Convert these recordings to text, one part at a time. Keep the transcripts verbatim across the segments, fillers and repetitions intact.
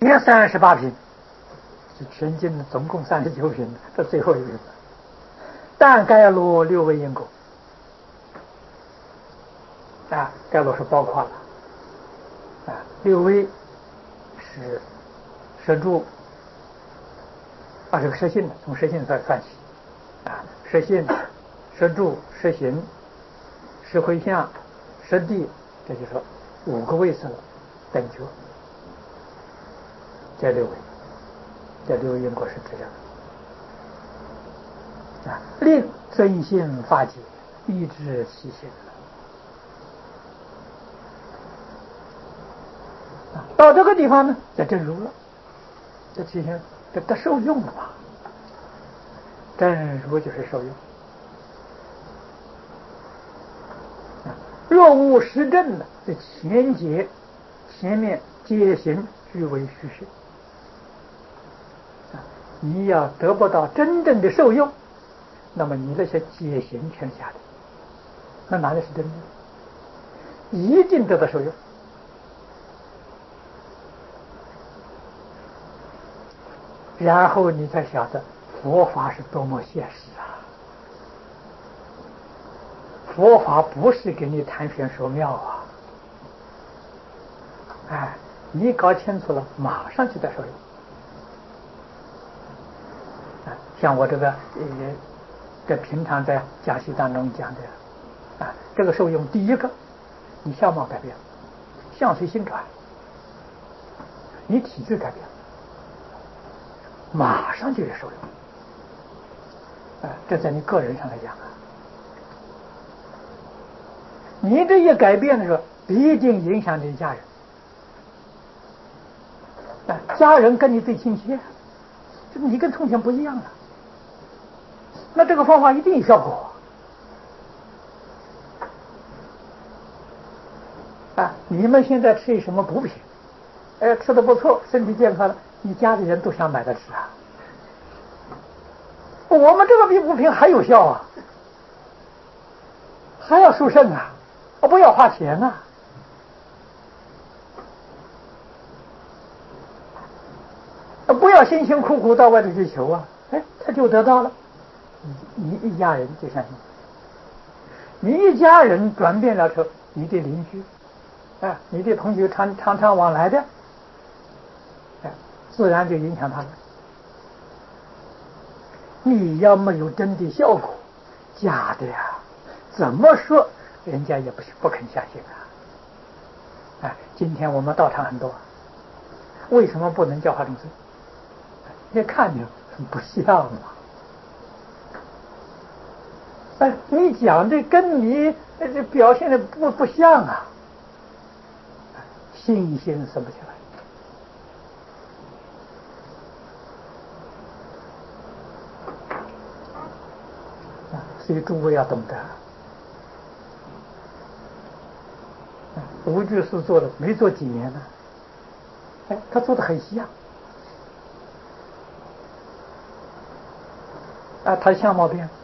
也三十八品，是全经的总共三十九品，这最后一品。但该罗六位因果啊，该罗是包括了啊，六位是摄住啊，这个摄性的，从摄性算算起啊，摄性、摄住、摄行、摄回向、摄地，这就是说五个位次了，等觉。这六位，这六位因果是指这个啊，令真心发解，抑制其心。到这个地方呢，这真如了，这其实这得受用了吧？真如就是受用。若无实证的，这前节前面皆行俱为虚实。你要得不到真正的受用，那么你那些解行全是假的，那哪里是真的？一定得到受用。然后你才晓得佛法是多么现实啊！佛法不是给你谈玄说妙啊！哎，你搞清楚了，马上就得受用。像我这个呃，这平常在讲习当中讲的啊，这个受用，第一个，你相貌改变，相随心转，你体质改变，马上就有受用。啊，这在你个人上来讲啊，你这一改变的时候，必定影响你家人。啊，家人跟你最亲切，就你跟从前不一样了。那这个方法一定有效果啊！你们现在吃什么补品？哎，吃的不错，身体健康了，你家里人都想买来吃啊。我们这个比补品还有效啊，还要殊胜啊，我不要花钱啊。不要辛辛苦苦到外头去求啊，哎，他就得到了。你一家人就相信，你一家人转变了之后，你的邻居啊，你的同学常常常往来的，啊，自然就影响他了。你要没有真的效果，假的呀，怎么说人家也不不肯相信啊！啊，今天我们道场很多，为什么不能教化众生？一看就不像嘛。哎，你讲的跟你这表现的不不像啊，信心生不起来。所以诸位要懂得，吴居士做的没做几年呢，哎，他做的很像啊，他相貌变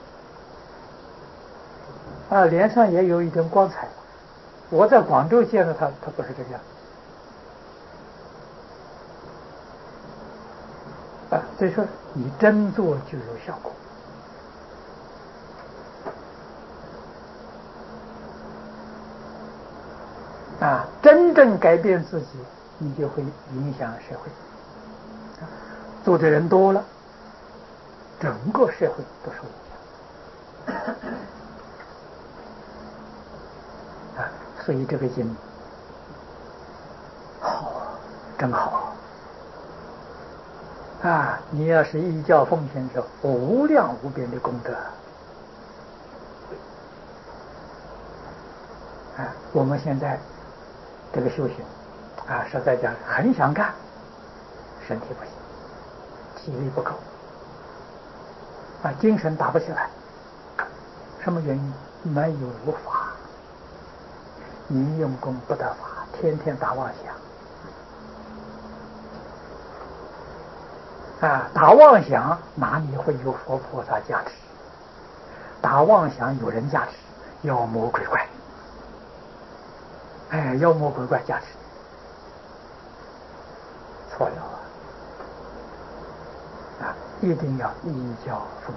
啊，脸上也有一点光彩。我在广州见到他，他不是这个样啊，所以说你真做就有效果。啊，真正改变自己，你就会影响社会。做的人多了，整个社会都受影响。啊，所以这个经好，真好。啊，你要是依教奉行的时候，无量无边的功德。啊，我们现在这个修行啊，实在讲很想干，身体不行，体力不够，啊，精神打不起来。什么原因？没有如法，你用功不得法，天天打妄想啊！打妄想哪里会有佛菩萨加持？打妄想有人加持，妖魔鬼怪，哎，妖魔鬼怪加持，错了。 一定要依教奉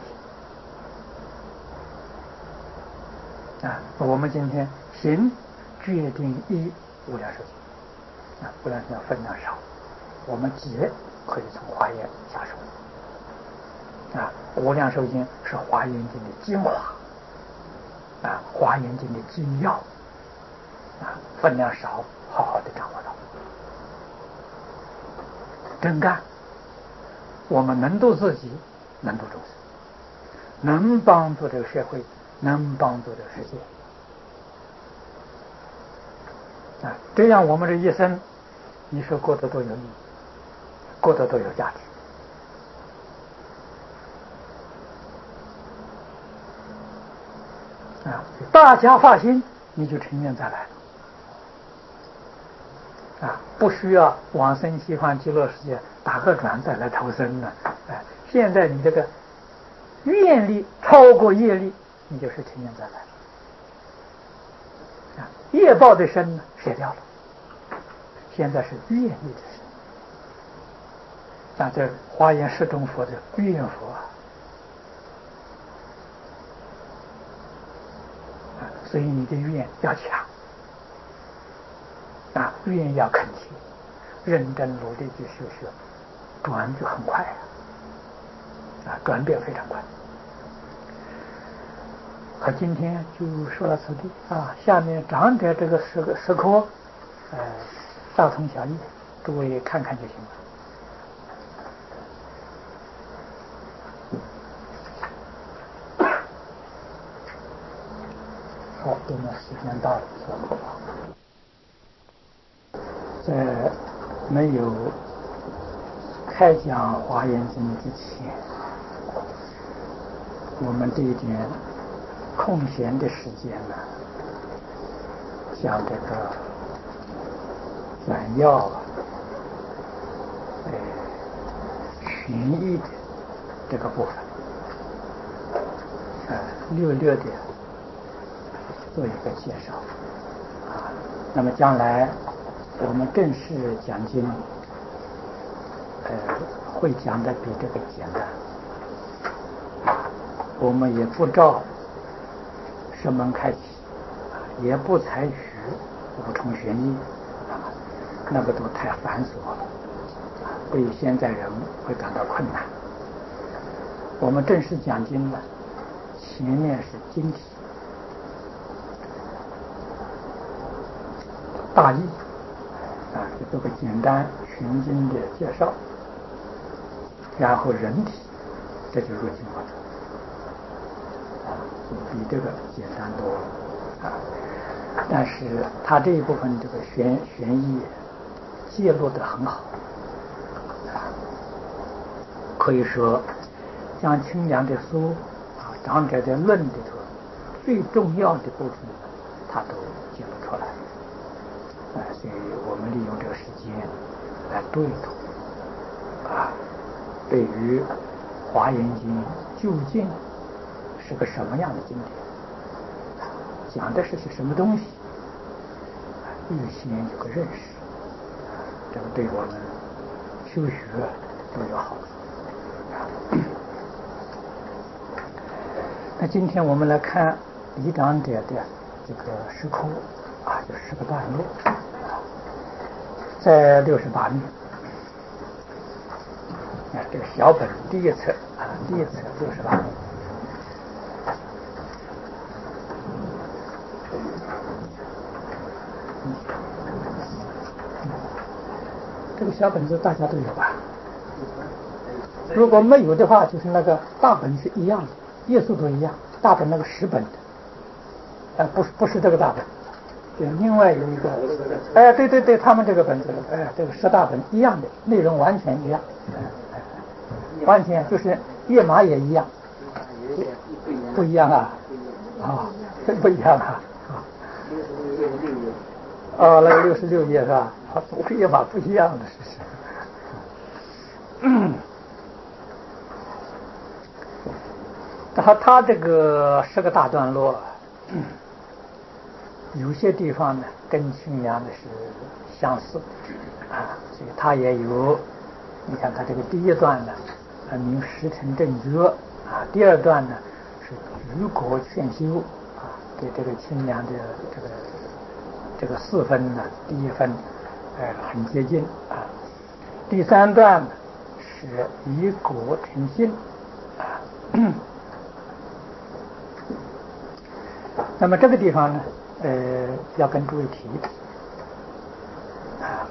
行啊！我们今天行决定依无量寿经啊，无量寿经分量少，我们节可以从华严下手啊。无量寿经是华严经的精华啊，华严经的精要啊，分量少，好好的掌握到，真干。我们能度自己，能度众生，能帮助这个社会，能帮助这个世界啊！这样我们这一生，你说过得多有意义，过得多有价值啊！大家发心，你就成愿再来了啊！不需要往生西方极乐世界打个转再来投生了。哎，现在你这个愿力超过业力，你就是成愿再来了啊！业报的身呢舍掉了，现在是愿力的身。像这华严十种佛的愿佛啊，所以你的愿要强啊，愿要恳切，认真努力去修学，转就很快啊，啊，转变非常快。和今天就说到此地啊，下面长者这个时个时刻，呃，大同小异，诸位看看就行了。好，我们时间到了，说好吧。在没有开讲华严经之前，我们这一点空闲的时间呢，像这个简要啊，呃，群义的这个部分，呃，略略的做一个介绍啊。那么将来我们正式讲经，呃，会讲的比这个简单。我们也不照声门开启，也不采取五重玄义啊，那个都太繁琐了，对现在人会感到困难。我们正式讲经呢，前面是经题大意啊，就做个简单全经的介绍，然后人体，这就入经了啊，比这个简单多了啊。但是他这一部分这个玄玄义介入得很好啊，可以说像清凉的书啊，长者的论里头最重要的部分，他都介入出来。啊，所以我们利用这个时间来对读啊，对于华严经究竟是个什么样的经典，讲的是些什么东西，预先有个认识，这个对我们修学都有好处。那今天我们来看李长者的这个时空啊，就十个段落，在六十八面啊，这个小本第一册啊，第一册六十八面。这个小本子大家都有吧？如果没有的话，就是那个大本是一样的，页数都一样，大本那个十本的，呃，不是不是这个大本。对，另外有一个，哎，对对对，他们这个本子，哎，这个十大本一样的，内容完全一样，完全就是页码也一样，不一样啊，啊，这不一样啊，啊，那个六十六页是吧？页码不一样的，是是。嗯，他他这个十个大段落。嗯，有些地方呢跟清凉的是相似啊，所以它也有，你看它这个第一段呢，啊， 啊名十成正觉啊。第二段呢是举国劝修啊，给这个清凉的这个这个四分呢，第一分呃很接近啊。第三段呢是以果成信啊。那么这个地方呢，呃，要跟诸位提啊，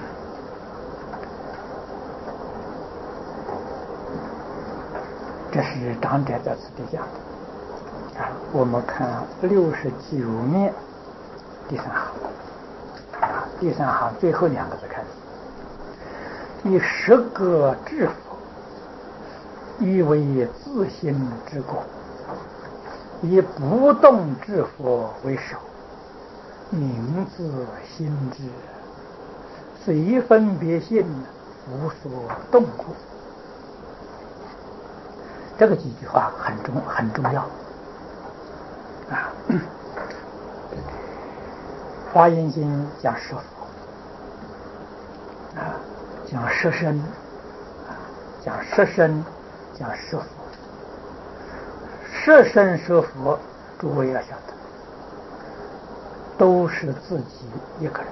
这是长者在此地讲的啊。我们看六十九面第三行啊，第三行最后两个字开始，以十个智佛，以为自心之果。以不动智佛为首，名自心之，随分别性，无所动故。这个几句话很重很重要啊。华严经讲十佛啊，讲十身啊，讲十身，讲十佛。十身十佛，诸位要晓得，都是自己一个人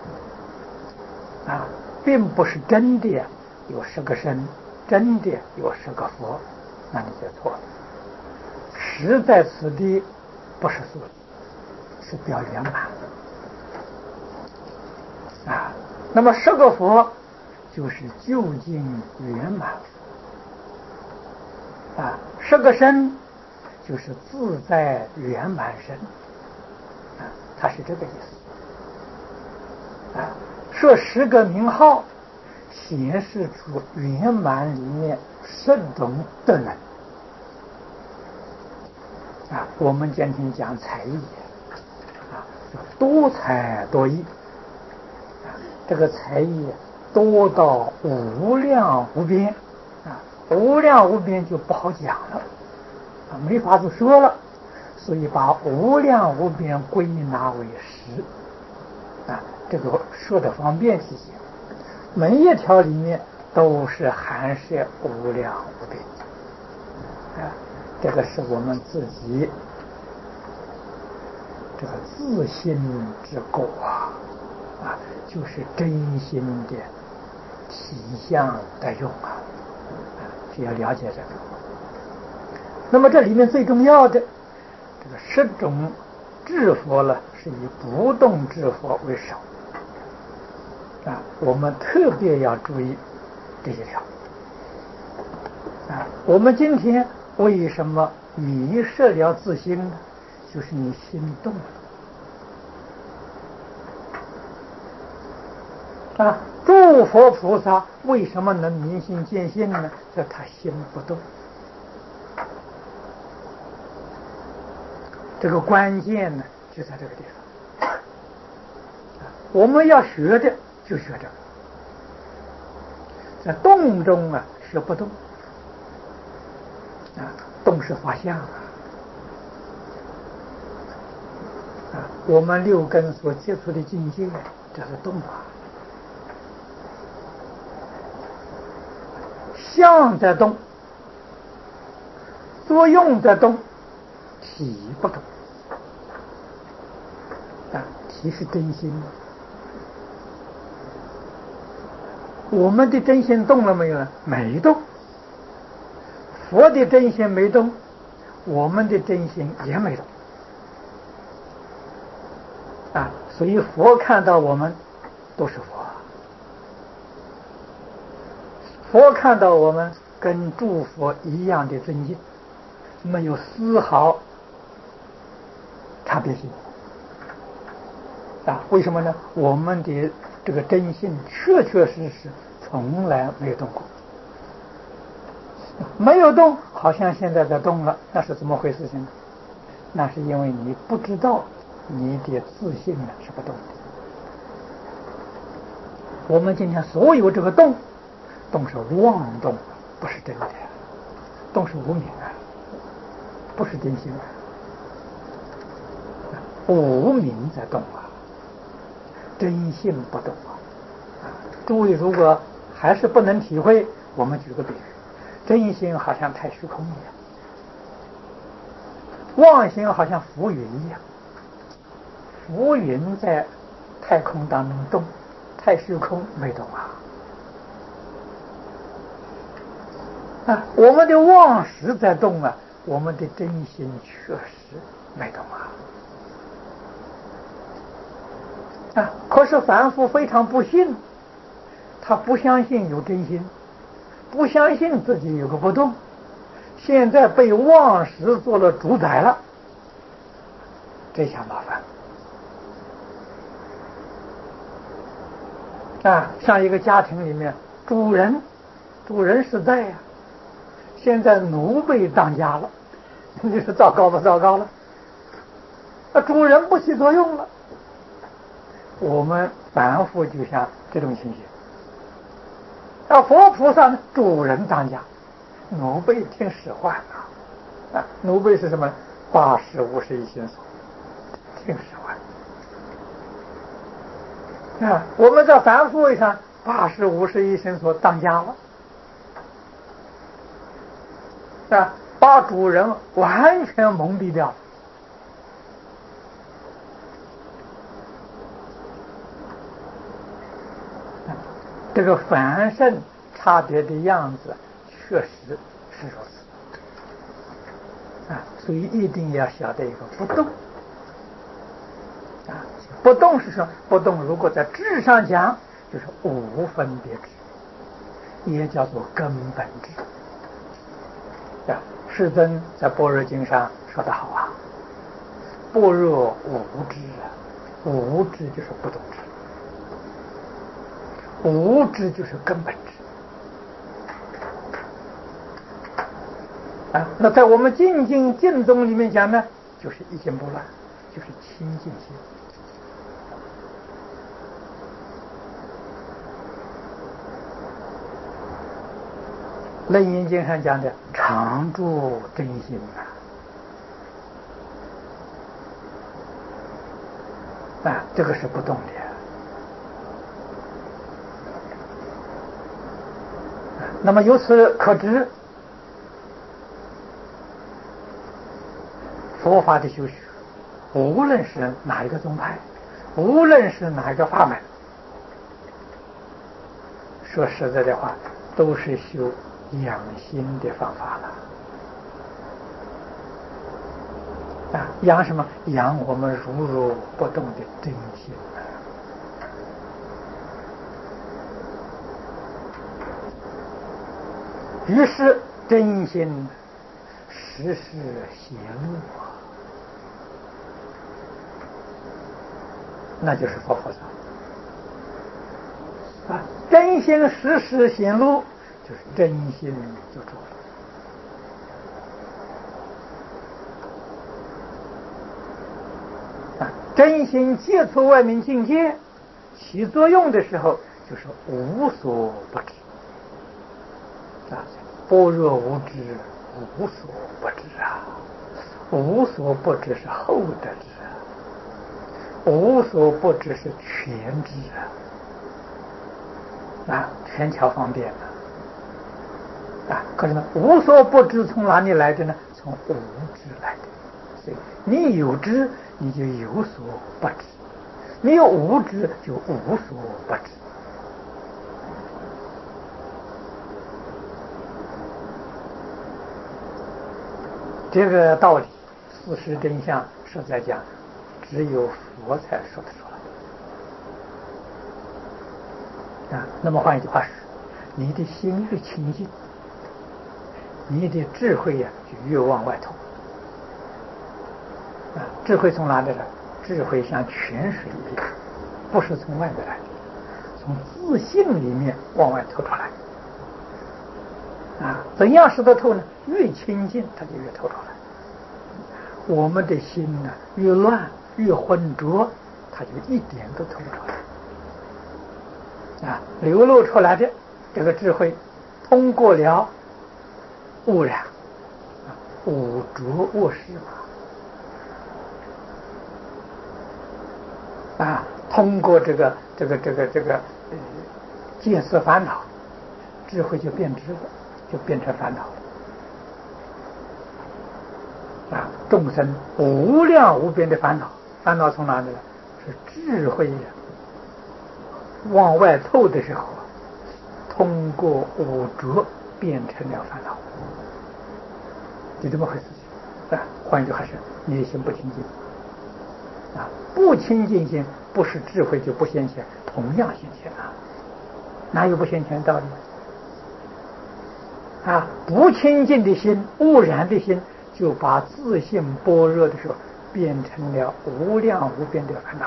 啊，并不是真的有十个身，真的有十个佛，那你就错了。实在此地不是数，是表圆满啊。那么十个佛就是究竟圆满啊，十个身就是自在圆满身啊，它是这个意思啊。设十个名号，显示出圆满里面十种德能啊。我们今天讲才艺啊，多才多艺啊，这个才艺多到无量无边啊，无量无边就不好讲了。没法子说了，所以把无量无边归纳为十啊，这个说的方便起些，每一条里面都是含摄无量无边啊，这个是我们自己这个自心之果啊，啊，就是真心的体相的用啊，只要了解这个。那么这里面最重要的这个十种智佛呢，是以不动智佛为首啊，我们特别要注意这一条啊。我们今天为什么迷失了自心呢？就是你心动了啊。诸佛菩萨为什么能明心见性呢？这他心不动。这个关键呢，就在这个地方。我们要学的就学这个，在动中啊学不动啊，动是法相啊。啊，我们六根所接触的境界，这是动啊。相在动，作用在动，体不动。啊，体是真心。我们的真心动了没有呢？没动。佛的真心没动，我们的真心也没动。啊，所以佛看到我们都是佛，佛看到我们跟诸佛一样的尊敬，没有丝毫差别性。啊，为什么呢？我们的这个真心确确实实从来没有动过，没有动，好像现在在动了，那是怎么回事情呢？那是因为你不知道你的自信呢是不动的。我们今天所有这个动，动是妄动，不是真的，动是无明啊，不是真心啊，无明在动啊。真性不动啊！诸位如果还是不能体会，我们举个比喻， 真心好像太虚空一样，妄心好像浮云一样。浮云在太空当中动，太虚空没动啊。啊，我们的妄识在动啊，我们的真心确实没动啊。啊，可是凡夫非常不信，他不相信有真心，不相信自己有个不动，现在被妄识做了主宰了，这下麻烦。啊，像一个家庭里面，主人，主人是在呀、啊，现在奴被当家了，你说糟糕不糟糕了？啊，主人不起作用了。我们凡夫就像这种情形。啊，佛菩萨呢，主人当家，奴婢听使唤啊。啊，奴婢是什么？八识五十一心所，听使唤。啊，我们在凡夫位上，八识五十一心所当家了。啊，把主人完全蒙蔽掉了。这个凡圣差别的样子确实是如此啊，所以一定要晓得一个不动啊，不动是什么？不动如果在智上讲，就是无分别智，也叫做根本智啊。世尊在般若经上说得好啊，般若无知啊，无知就是不动智。无知就是根本智啊。那在我们净经净宗里面讲呢，就是一心不乱，就是清净心。楞严经上讲的常住真心啊，啊，这个是不动的。那么由此可知，佛法的修学，无论是哪一个宗派，无论是哪一个法门，说实在的话，都是修养心的方法了。啊，养什么？养我们如如不动的真心。于是真心时时显露啊，那就是佛菩萨啊。真心时时显露，就是真心就住了啊。真心接触外面境界起作用的时候，就是无所不知啊。般若无知，无所不知啊！无所不知是后得知啊，无所不知是全知啊！啊，全巧方便了啊！可是呢，无所不知从哪里来的呢？从无知来的。所以你有知，你就有所不知；你有无知，就无所不知。这个道理，事实真相，实在讲，只有佛才说得出来啊。那么换一句话说，你的心越清净，你的智慧呀、啊、就越往外透啊。智慧从哪里来？智慧像泉水一样，不是从外面来的，从自信里面往外透出来啊。怎样使得透呢？越清净，它就越透出来。我们的心呢、啊，越乱越浑浊，它就一点都透不出来啊。流露出来的这个智慧，通过了污染啊，污浊恶世嘛啊，通过这个这个这个这个呃见色烦恼，智慧就变质了就变成烦恼了。啊，众生无量无边的烦恼，烦恼从哪里来？是智慧呀，往外透的时候，通过五浊变成了烦恼，就这么回事情。啊，换一句话是，你的心不清净。啊，不清净心不是智慧就不现前，同样现前啊，哪有不现前的道理？啊，不清净的心，污染的心，就把自性般若的时候变成了无量无边的烦恼。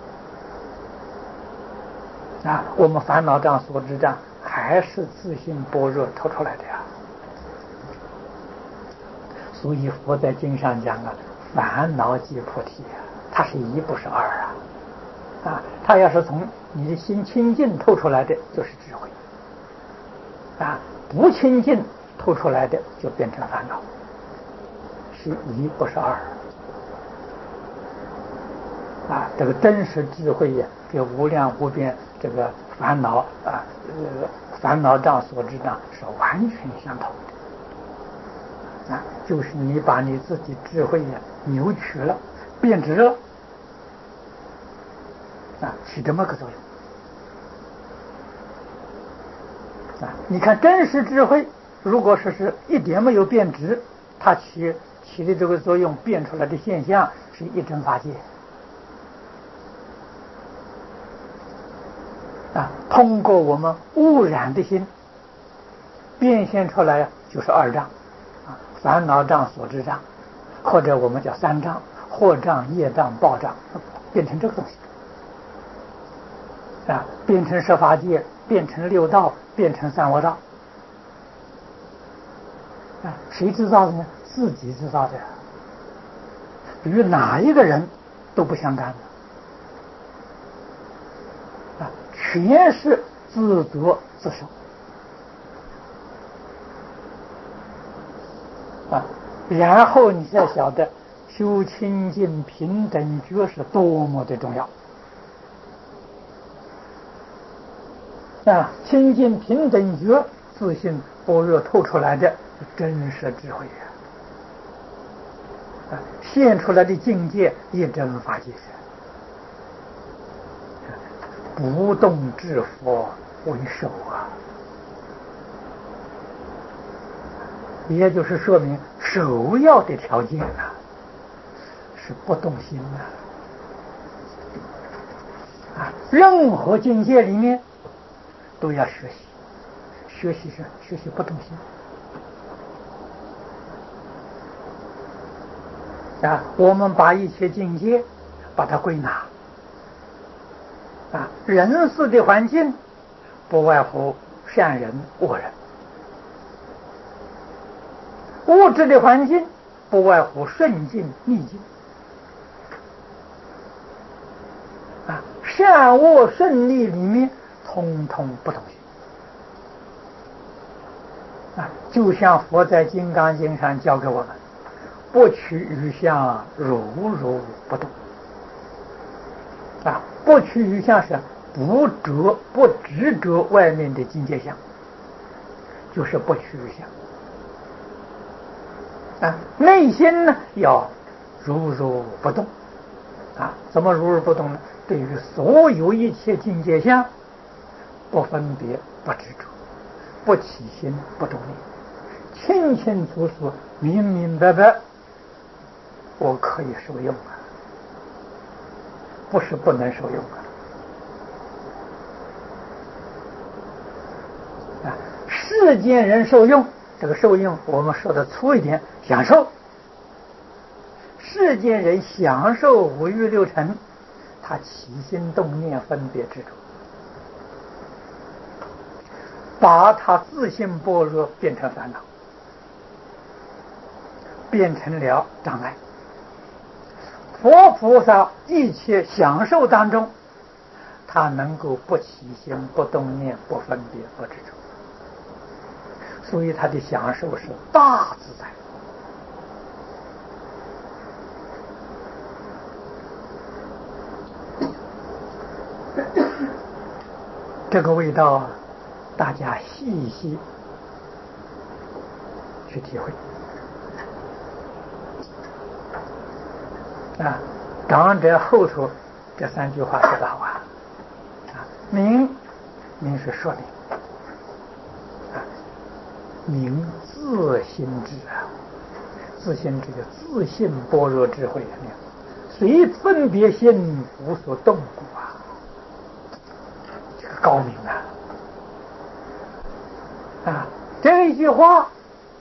啊，我们烦恼障所知障还是自性般若透出来的呀。所以佛在经上讲啊，烦恼即菩提啊，它是一不是二啊。啊，它要是从你的心清净透出来的，就是智慧。啊，不清净透出来的就变成烦恼，是一不是二。啊，这个真实智慧呀，跟无量无边这个烦恼啊，呃，烦恼障所知障是完全相同的。啊，就是你把你自己智慧呀扭曲了，变质了，啊，起这么个作用。啊，你看真实智慧，如果说是一点没有变质，它起起的这个作用，变出来的现象是一真法界。啊，通过我们污染的心变现出来就是二障，啊，烦恼障、所知障，或者我们叫三障：惑障、业障、报障，变成这个东西。啊，变成十法界，变成六道，变成三恶道。啊，谁制造的呢？自己制造的，与哪一个人都不相干的。啊，全是自作自受。啊，然后你才晓得修清净平等觉是多么的重要。啊，清净平等觉自信般若透出来的真实智慧呀！啊，现出来的境界一真法界，不动智佛为首啊！也就是说明首要的条件啊，是不动心啊！啊，任何境界里面都要学习，学习是学习不动心。啊，我们把一切境界把它归纳。啊，人事的环境不外乎善人恶人，物质的环境不外乎顺境逆境。啊，善恶顺利里面通通不动心。啊，就像佛在《金刚经》上教给我们，不取于相，如如不动。啊，不取于相是不着不执着外面的境界相，就是不取于相。啊，内心呢要如如不动。啊，怎么如如不动呢？对于所有一切境界相，不分别不执着，不起心不动念，清清楚楚明明白白，我可以受用啊，不是不能受用啊。啊，世间人受用，这个受用我们说的粗一点，享受。世间人享受五欲六尘，他起心动念分别执着，把他自性般若变成烦恼，变成了障碍。佛菩萨一切享受当中，他能够不起心不动念不分别不执着，所以他的享受是大自在。这个味道大家细细去体会。啊，长者后头这三句话说得好啊，啊，明明是说明，啊，明自心智啊，自心智就自信般若智慧啊，随分别心无所动故啊，这个高明啊！啊，这一句话，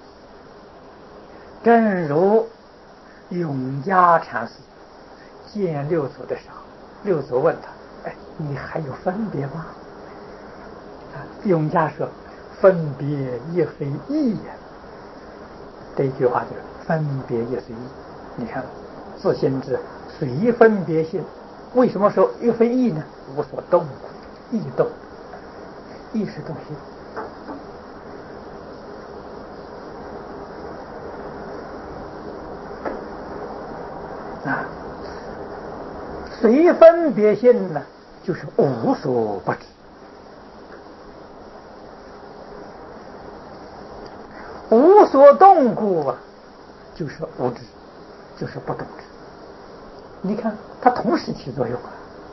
正如永嘉禅师见六祖的时候，六祖问他：“哎，你还有分别吗？”啊，永嘉说：“分别亦非义呀。”这一句话就是分别亦非义。你看，自心智随分别心，为什么说亦非义呢？无所动，义动，义是动心。啊，随分别心呢，就是无所不知；无所动故啊，就是无知，就是不懂知。你看，它同时起作用啊。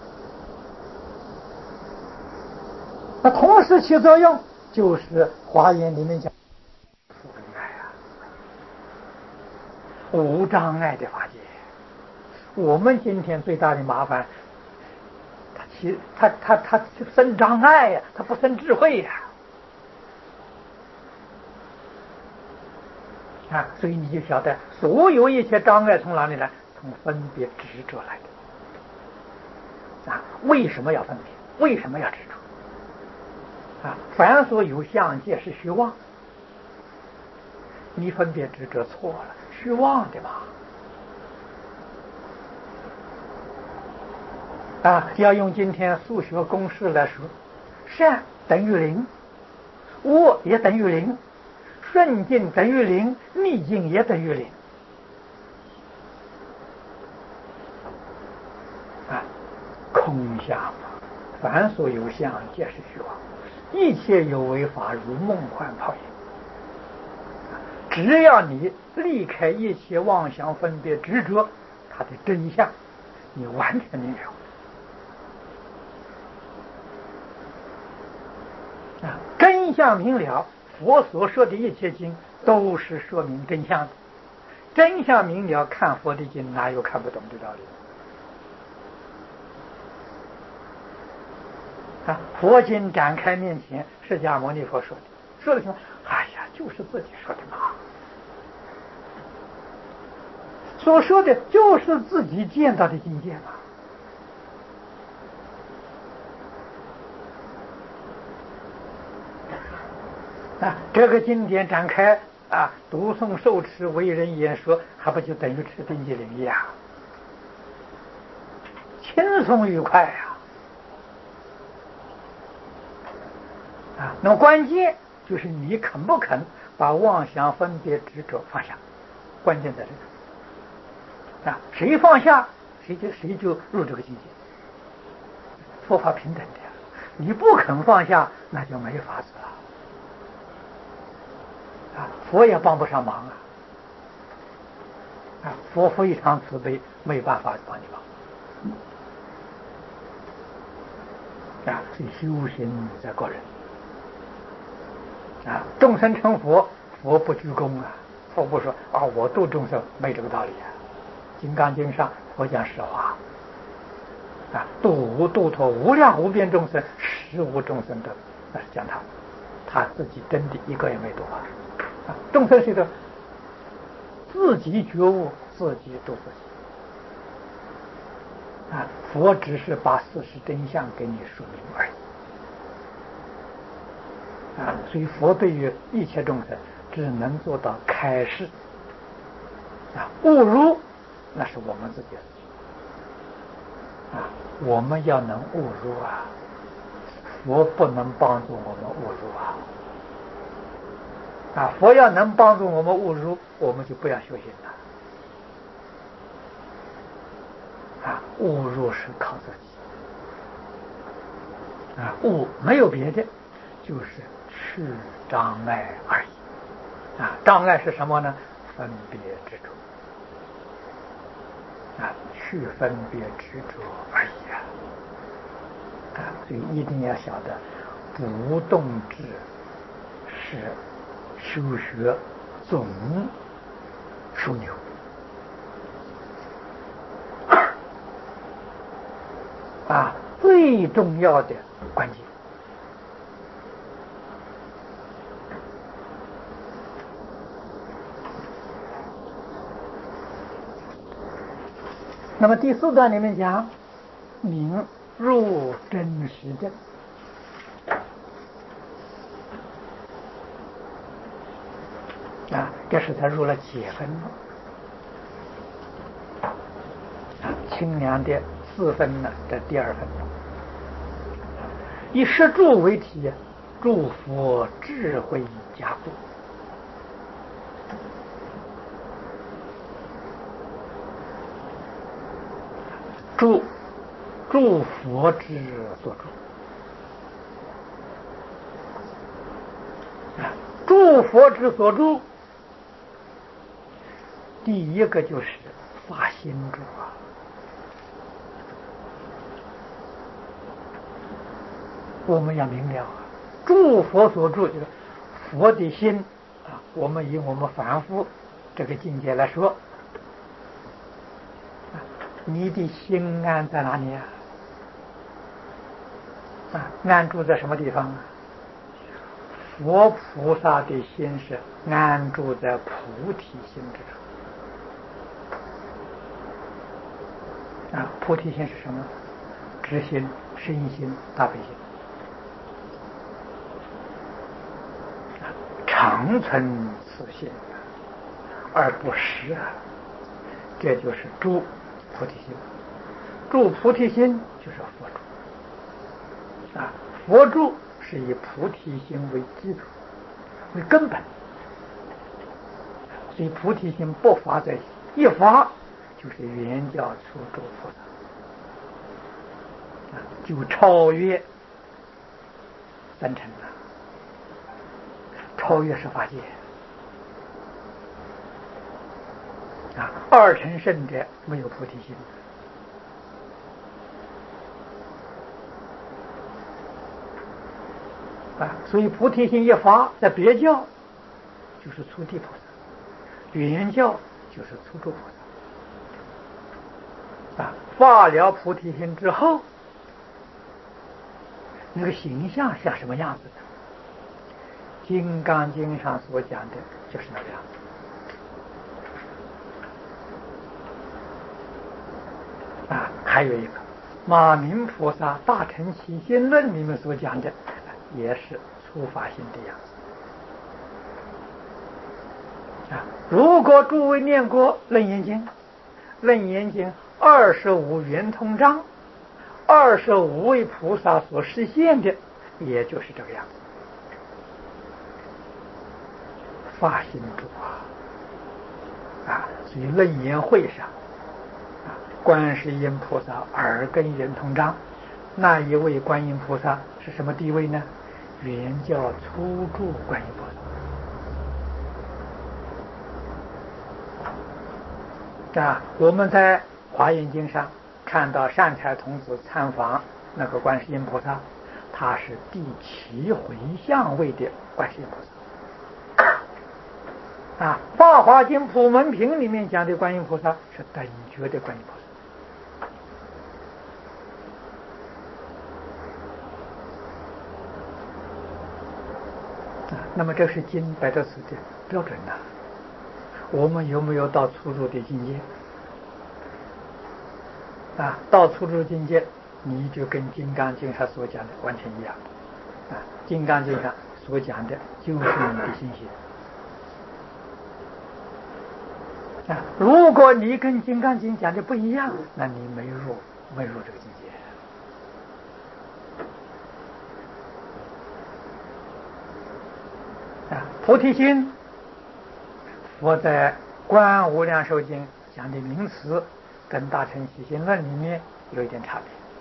那同时起作用，就是华严里面讲无碍啊，无障碍的法界。我们今天最大的麻烦，它其它它它生障碍呀、啊，它不生智慧呀、啊，啊，所以你就晓得，所有一切障碍从哪里来？从分别执着来的。啊，为什么要分别？为什么要执着？啊，凡所有相，皆是虚妄。你分别执着错了，虚妄的嘛。啊，要用今天数学公式来说，善等于零，恶也等于零，顺境等于零，逆境也等于零。啊，空相，凡所有相，皆是虚妄。一切有为法，如梦幻泡影。只要你离开一切妄想、分别、执着，它的真相，你完全明了。啊，真相明了，佛所说的一切经都是说明真相的。真相明了，看佛的经哪有看不懂的道理？啊，佛经展开面前，释迦牟尼佛说的，说的什么？哎呀，就是自己说的嘛。所说的就是自己见到的境界嘛。啊，这个经典展开啊，读诵受持，为人演说，还不就等于吃冰激凌一样，轻松愉快呀！啊，那么关键就是你肯不肯把妄想、分别、执着放下，关键在这里。啊，谁放下，谁就谁就入这个境界。佛法平等的，你不肯放下，那就没法子了。啊，佛也帮不上忙啊！啊，佛非常慈悲，没办法帮你忙。啊，所以修行在个人。啊，众生成佛，佛不居功啊，佛不说啊，我度众生，没这个道理啊。《金刚经》上佛讲实话，啊，度无度脱无量无边众生，实无众生得，那是讲他，他自己真的一个也没度啊。啊，众生是的，自己觉悟，自己度自己。啊，佛只是把事实真相给你说明而已。啊，所以佛对于一切众生只能做到开示。啊，误入那是我们自己的事情。啊，我们要能误入啊，佛不能帮助我们误入啊。啊，佛要能帮助我们误入，我们就不要修行了。啊，误入是靠自己。啊，误没有别的，就是去障碍而已。 啊，障碍是什么呢？分别执着啊，去分别执着而已啊。啊，所以一定要晓得，不动智是修学总枢纽。啊，最重要的关键。那么第四段里面讲，明入真实证。啊，这是他入了几分了？啊，清凉的四分呢，这第二分。以十住为体，诸佛智慧加固。诸诸佛之所住，诸佛之所住，第一个就是发心住啊。我们要明了啊，诸佛所住就是佛的心啊。我们以我们凡夫这个境界来说，你的心安在哪里啊？啊，安住在什么地方啊？佛菩萨的心是安住在菩提心之中。啊，菩提心是什么？知心、身心、大悲心，常存此心而不失啊，这就是诸菩提心。诸菩提心就是佛住啊，佛住是以菩提心为基础、为根本，所以菩提心不发在一发就是圆教初住菩萨，就超越三乘了，超越十法界啊。二乘圣者没有菩提心啊，所以菩提心一发，在别教就是初地菩萨，圆教就是初住菩萨啊。发了菩提心之后，那个形象像什么样子的？《金刚经》上所讲的就是那个样子啊。还有一个马明菩萨《大乘起心论》里面所讲的，也是初发心的样子啊。如果诸位念过《楞严经》，《楞严经》二十五圆通章，二十五位菩萨所实现的，也就是这个样子。发心住啊，啊，所以楞严会上，啊，观世音菩萨耳根圆通章，那一位观音菩萨是什么地位呢？圆教初住观音菩萨啊。我们在华严经上看到善财童子参访那个观世音菩萨，他是第七回向位的观世音菩萨啊。法华经普门品里面讲的观音菩萨是等觉的观音菩萨啊。那么这是经摆在此的标准呐、啊。我们有没有到初住的境界啊？到初住境界，你就跟《金刚经》上所讲的完全一样啊。《金刚经》上所讲的就是你的心性啊。如果你跟《金刚经》讲的不一样，那你没入没入这个境界啊。菩提心，佛在《观无量寿经》讲的名词，跟《大乘起心论》里面有一点差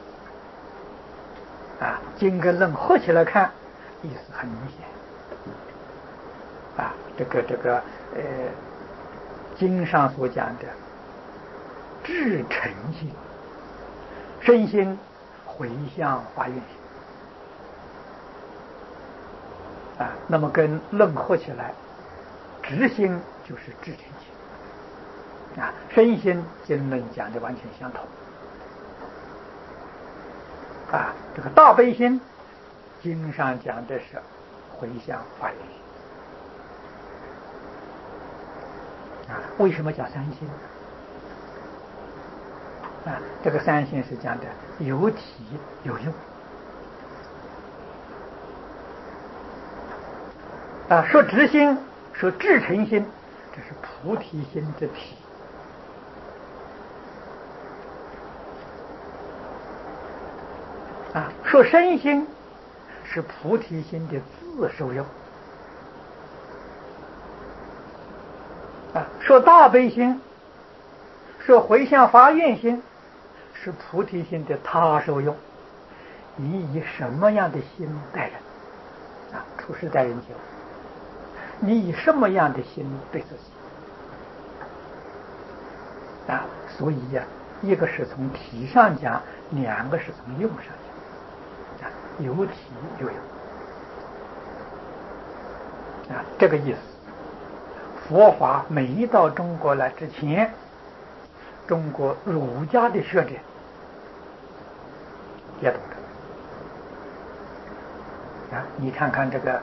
别啊。经跟论合起来看，意思很明显啊。 这个这个呃经上所讲的至诚心，身心回向发愿心啊，那么跟论合起来，直心就是至诚心啊，身心经论讲的完全相同啊。这个大悲心经上讲的是回向发愿心啊。为什么叫三心啊？这个三心是讲的有体有用啊。说直心，说至诚心，这是菩提心之体啊。说身心是菩提心的自受用啊。说大悲心，说回向发愿心，是菩提心的他受用。你以什么样的心待人啊？处事待人接物，你以什么样的心对自己啊？所以呀、啊，一个是从体上讲，两个是从用上讲啊，有体有用啊，这个意思。佛法没到中国来之前，中国儒家的学者也懂得啊。你看看这个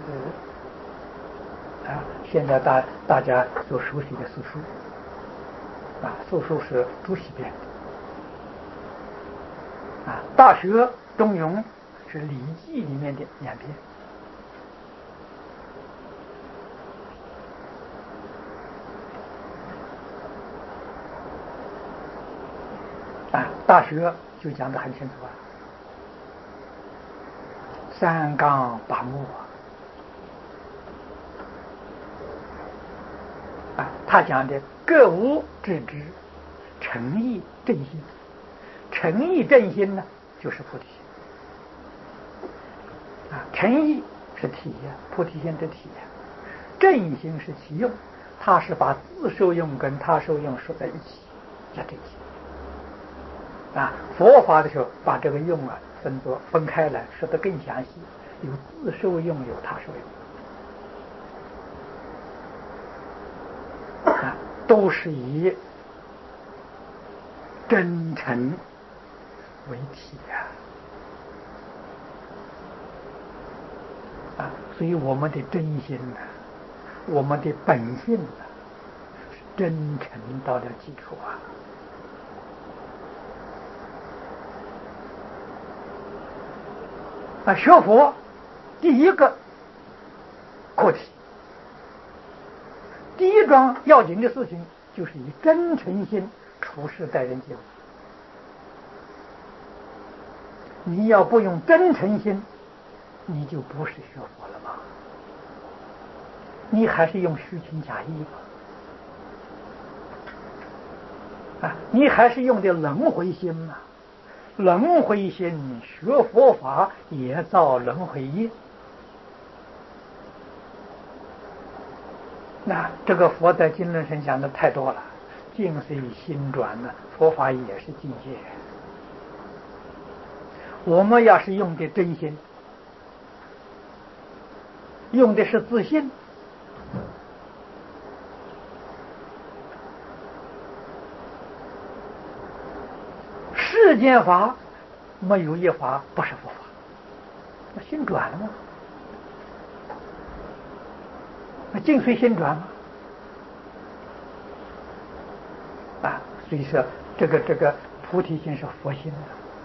呃啊，现在大大家所熟悉的四书啊，四书是朱熹编的啊，大学、中庸是礼记里面的两篇啊。大学就讲得很清楚啊，三纲八目啊，他讲的各无致知，诚意正心。诚意正心呢，就是菩提心啊。诚意是体呀，菩提心的体呀。正心是其用，它是把自受用跟他受用说在一起，叫正心啊。佛法的时候把这个用啊分作分开来说得更详细，有自受用，有他受用啊，都是以真诚为体呀啊。所以我们的真心呢、啊，我们的本性呢、啊，是真诚到了基础啊。啊，学佛第一个课题，第一桩要紧的事情，就是以真诚心处事待人接物。你要不用真诚心，你就不是学佛了吧？你还是用虚情假意吧？啊，你还是用的轮回心嘛？轮回心学佛法也造轮回业。那这个佛在经论上讲的太多了，境随心转呢，佛法也是境界。我们要是用的真心，用的是自信，世间法没有一法不是佛法，那心转了吗？那境随心转吗？啊，所以说这个这个菩提心是佛心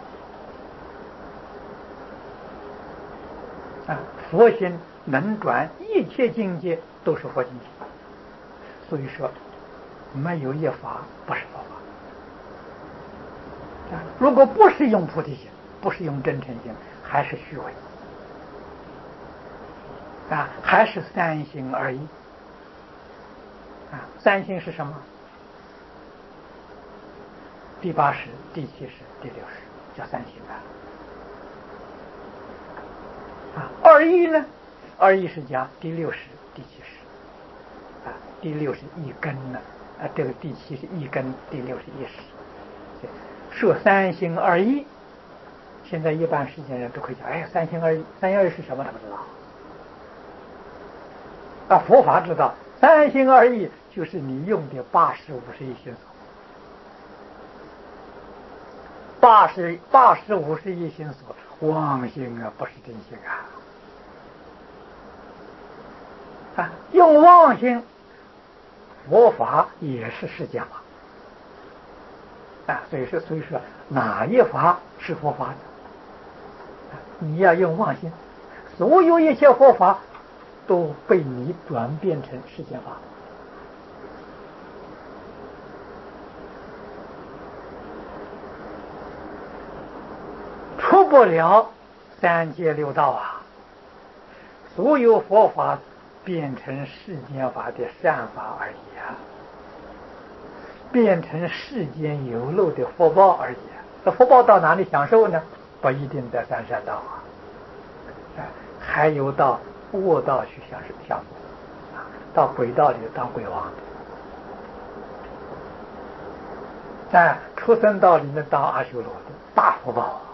的啊，佛心能转一切境界，都是佛境界。所以说，没有一法不是佛法啊。如果不是用菩提心，不是用真诚心，还是虚伪啊，还是三心而已啊。三心是什么？第八识、第七识、第六识叫三心啊。啊，二义呢？二义是讲第六识、第七识啊，第六是一根呢，啊，这个第七是一根，第六是一时。说三心二意，现在一般世间人都可以讲，哎，三心二意，三心二意是什么？他不知道。啊，佛法知道，三心二意就是你用的八十五十一心所。八十八十五十一心所，妄心啊，不是真心啊！啊，用妄心，佛法也是世间法啊。所以说，所以说哪一法是佛法的？你要用妄心，所有一切佛法都被你转变成世间法。出不了三界六道啊！所有佛法变成世间法的善法而已啊，变成世间有漏的福报而已啊。这福报到哪里享受呢？不一定在三善道啊，还有到恶道去享受享受啊，到鬼道里当鬼王，在畜生道里面当阿修罗的大福报啊。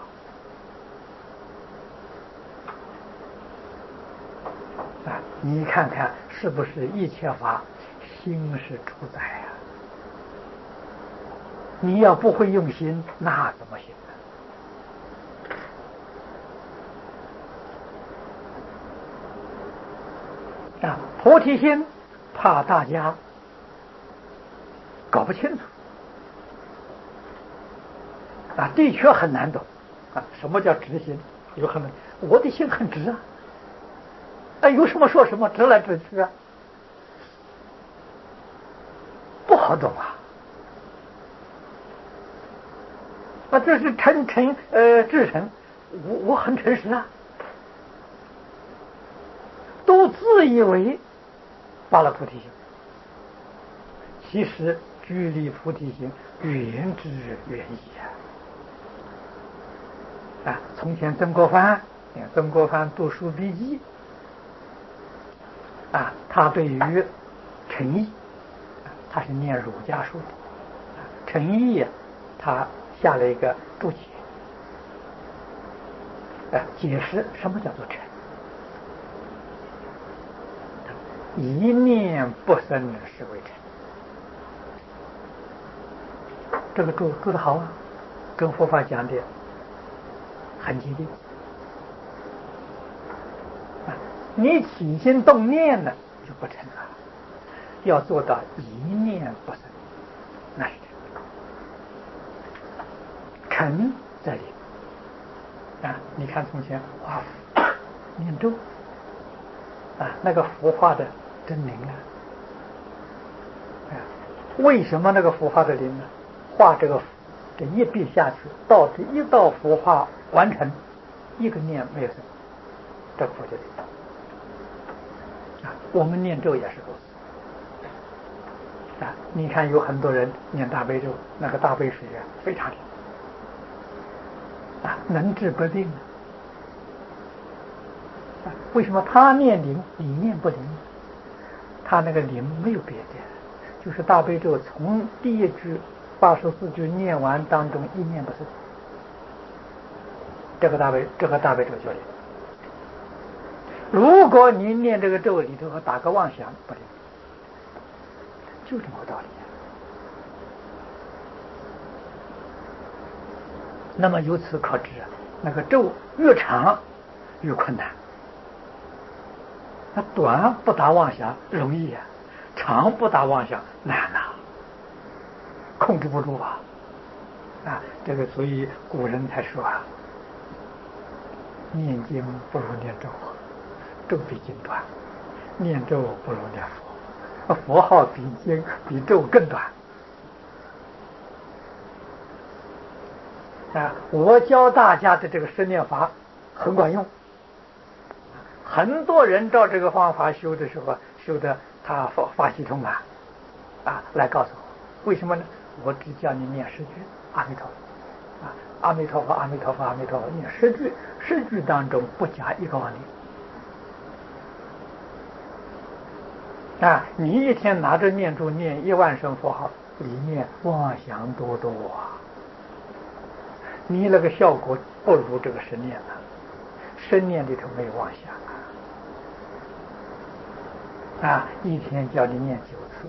啊，你看看是不是一切法心是主宰啊？你要不会用心，那怎么行呢？啊，菩提心怕大家搞不清楚啊，的确很难懂啊。什么叫直心？有很多我的心很直啊。哎，有什么说什么，直来直去啊，不好懂啊！啊，这是诚诚呃至诚，我我很诚实啊，都自以为发了菩提心，其实距离菩提心远之远矣啊！啊，从前曾国藩，曾国藩读书笔记。啊，他对于诚意，他是念儒家书的，诚意他下了一个注解，啊，解释什么叫做诚。一念不生是为诚。这个注注的好啊，跟佛法讲的很接近。你起心动念呢，就不成了。要做到一念不生，那是诚在里啊！你看从前画符念咒啊，那个符画的真灵啊！啊，为什么那个符画的灵呢？画这个符，这一笔下去，到这一道符画完成，一个念没有生，这个符就灵。我们念咒也是如此啊！你看有很多人念大悲咒，那个大悲水啊非常灵啊，能治不病啊！为什么他念灵，你念不灵？他那个灵没有别的，就是大悲咒从第一句八十四句念完当中一念不生，这个大悲这个大悲咒就灵。如果你念这个咒里头打个妄想，不灵，就这么个道理。那么由此可知，那个咒越长越困难。那短不打妄想容易啊，长不打妄想难呐、啊，控制不住啊！啊，这个所以古人才说啊，念经不如念咒。咒比经短，念咒不如念佛，佛号比经比咒更短啊！我教大家的这个十念法很管用，很多人照这个方法修的时候，修的他法法喜充满啊！来告诉我，为什么呢？我只叫你念十句阿弥陀佛啊，阿弥陀佛，阿弥陀佛，阿弥陀佛，念十句，十句当中不加一个妄念。 啊，你一天拿着念珠念一万声佛号，里面妄想多多啊，你那个效果不如这个十念了。十念里头没有妄想啊，一天叫你念九次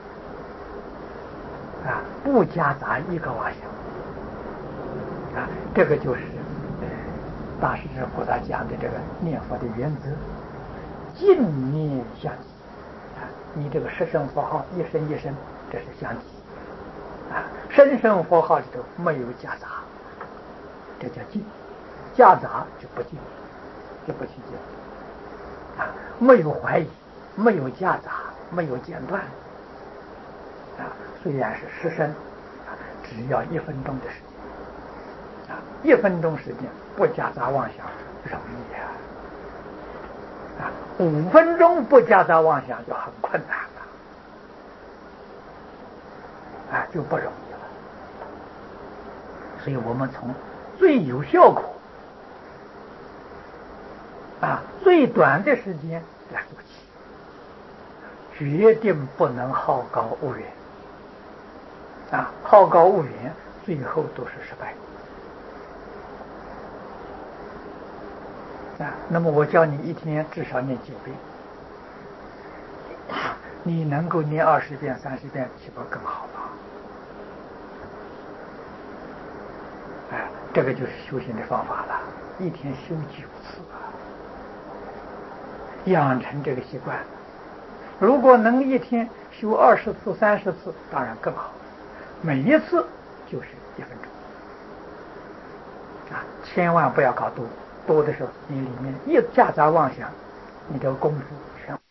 啊，不夹杂一个妄想啊，这个就是大势至菩萨讲的这个念佛的原则，净念相继啊，你这个十声佛号一声一声，这是相继啊，声声佛号里头没有夹杂，这叫净，夹杂就不净，就不起净啊，没有怀疑，没有夹杂，没有间断啊，虽然是十声啊，只要一分钟的时间啊，一分钟时间不夹杂妄想容易啊，啊，五分钟不夹杂妄想就很困难了啊，就不容易了。所以我们从最有效果啊，最短的时间来做起，决定不能好高骛远啊！好高骛远，最后都是失败啊！那么我教你一天至少念九遍，你能够念二十遍、三十遍，岂不更好吗？哎，这个就是修行的方法了，一天修九次啊，养成这个习惯。如果能一天修二十次、三十次，当然更好。每一次就是一分钟啊，千万不要搞多，多的时候你里面一夹杂妄想，你这个功夫全。